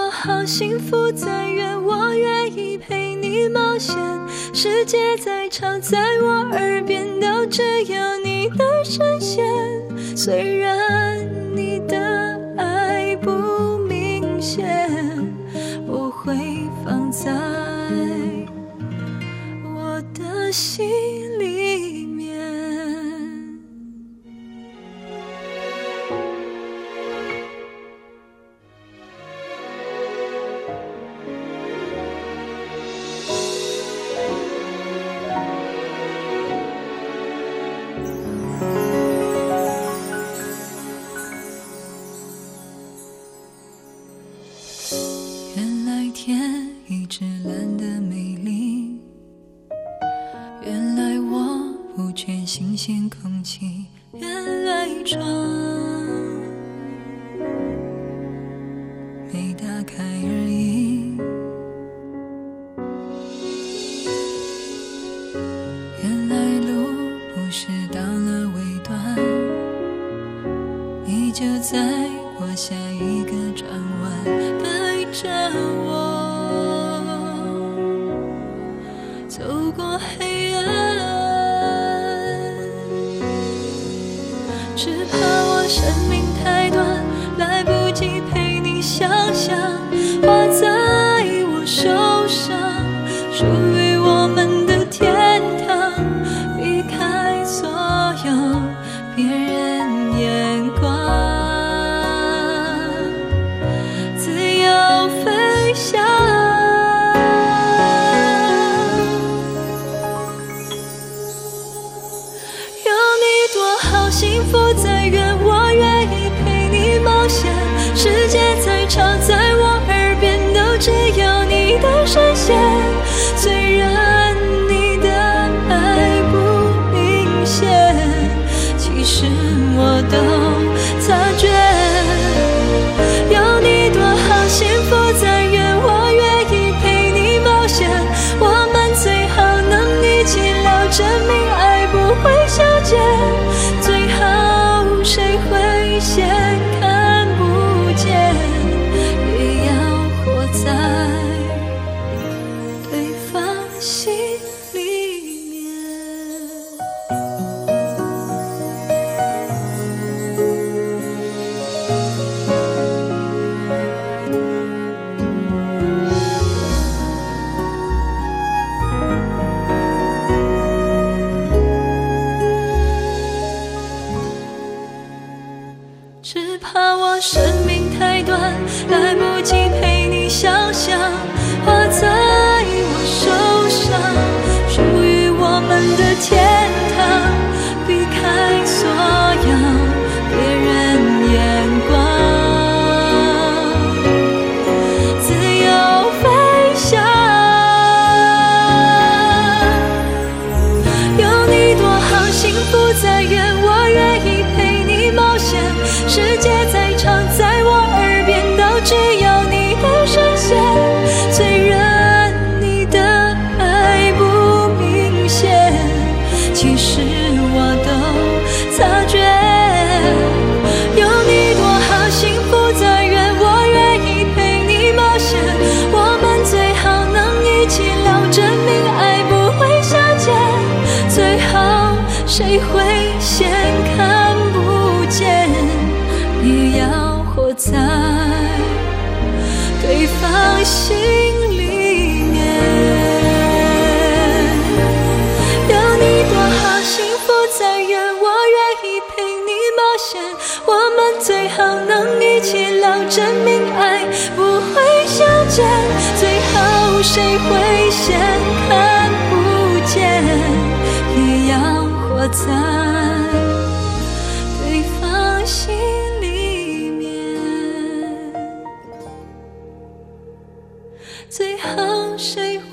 多好幸福，再远我愿意陪你冒险。世界再吵，在我耳边都只有你的声线。虽然你的爱不明显，我会放在我的心里面。原来天一直蓝得美丽，原来我不缺新鲜空气，原来窗没打开而已，原来路不是到了尾端，你就在我下一个转弯带着我走过黑暗，只怕我生命太短，来不及陪你想象，画在我手上属于我们的天堂，避开所有别人眼光，自由飞翔。有你多好幸福，再远我愿意陪你冒险。世界再吵，在我耳边都只有你的声线。虽然你的爱不明显，其实我都察觉。有你多好幸福，再远我愿意陪你冒险。我们最好能一起聊，证明爱不会消减。最好谁会先看不见，也要活在对方心里面。只怕我生命太短，来不及陪你想象，画在我手上属于我们的天堂，避开所有别人眼光，自由飞翔。有你多好幸福，再远我愿意陪你冒险。世界再吵，在我耳边都只有你的声线。虽然你的爱不明显，其实我都察觉。有你多好幸福，再远我愿意陪你冒险。我们最好能一起聊，证明爱不会消减。最好谁会先看不见，也要活在对方心里面。有你多好幸福，再远我愿意陪你冒险。我们最好能一起聊，证明爱不会消减。最好谁会先看不见，也要活在对方心里面。最好谁